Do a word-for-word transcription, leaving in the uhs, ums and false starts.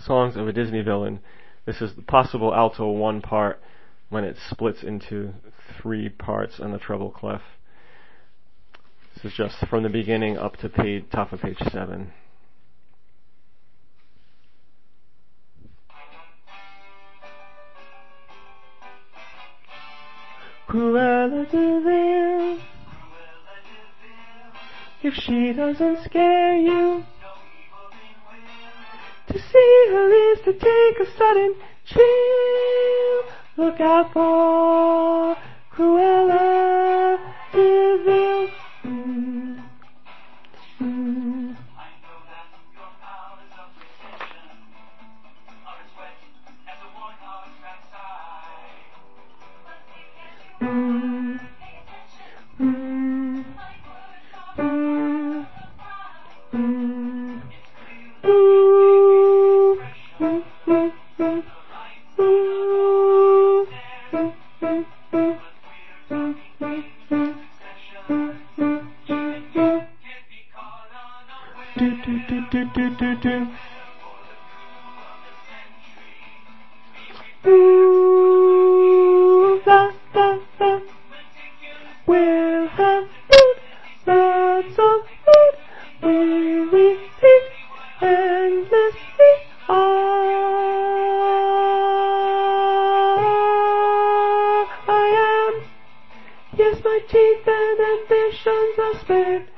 Songs of a Disney Villain. This is the possible alto one part when it splits into three parts on the treble clef. This is just from the beginning up to page, top of page seven. Cruella de Vil, if she doesn't scare you, to see her is to take a sudden chill. Look out for Cruella de Vil. Mm. Mm. Mm. Mm. Mm. Mm. Ooh. Mm. Mm. Mm. Ooh. Mm. Mm. Mm. Mm. Mm. Mm. Mm. Mm. Do do do do do do do. Ooh, la la la. We'll have food, lots of food. We repeat endlessly. Ah, I am. Yes, my teeth and ambitions are spared.